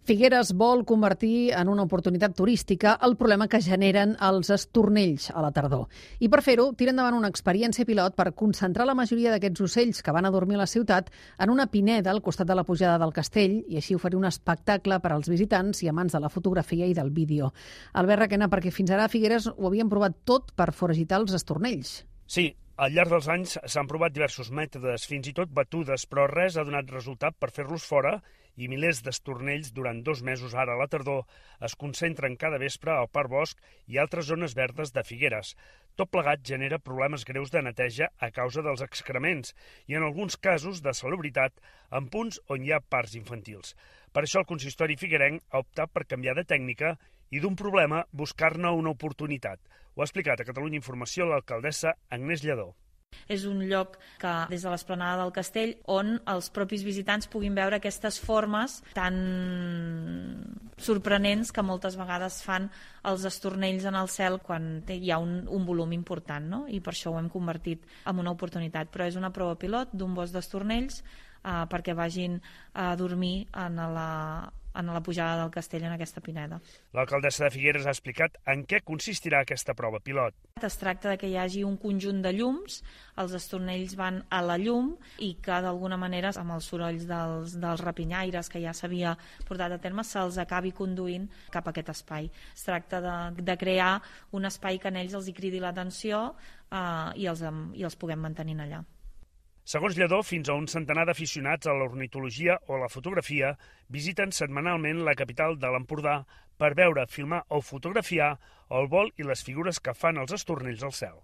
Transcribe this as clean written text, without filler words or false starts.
Figueres vol convertir en una oportunitat turística el problema que generen els estornells a la tardor. I per fer-ho, tira endavant una experiència pilot per concentrar la majoria d'aquests ocells que van a dormir a la ciutat en una pineda al costat de la pujada del castell i així oferir un espectacle per als visitants i amants de la fotografia i del vídeo. Albert Requena, perquè fins ara a Figueres ho havien provat tot per foragitar els estornells. Sí, al llarg dels anys s'han provat diversos mètodes, fins i tot batudes, però res ha donat resultat per fer-los fora i milers d'estornells durant 2 mesos ara a la tardor es concentren cada vespre al Parc Bosc i altres zones verdes de Figueres. Tot plegat genera problemes greus de neteja a causa dels excrements i en alguns casos de salubritat en punts on hi ha parcs infantils. Per això el consistori figuerenc ha optat per canviar de tècnica i d'un problema buscar-ne una oportunitat. Ho ha explicat a Catalunya Informació l'alcaldessa Agnès Lledó. És un lloc que, des de l'esplanada del castell, on els propis visitants puguin veure aquestes formes tan sorprenents que moltes vegades fan els estornells en el cel quan hi ha un volum important, no? I per això ho hem convertit en una oportunitat. Però és una prova pilot d'un bosc d'estornells perquè vagin a dormir en la pujada del castell en aquesta pineda. L'alcaldessa de Figueres ha explicat en què consistirà aquesta prova pilot. Es tracta de que hi hagi un conjunt de llums, els estornells van a la llum i que d'alguna manera amb els sorolls dels rapinyaires que ja s'havia portat a terme se'ls acabi conduint cap a aquest espai. Es tracta de crear un espai que en ells els hi cridi l'atenció i els puguem mantenir allà. Segons Lledó, fins a un centenar d'aficionats a l'ornitologia o la fotografia visiten setmanalment la capital de l'Empordà per veure, filmar o fotografiar el vol i les figures que fan els estornells al cel.